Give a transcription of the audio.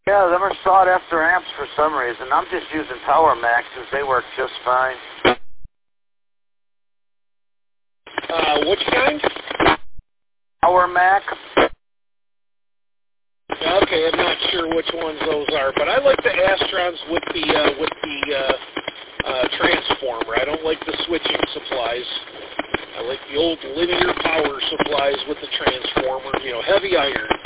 Yeah, them are sought after amps for some reason. I'm just using Power Maxes. They work just fine. Which kind? Power Mac. Okay, I'm not sure which ones those are, but I like the Astrons with the transformer. I don't like the switching supplies. I like the old linear power supplies with the transformer. You know, heavy iron.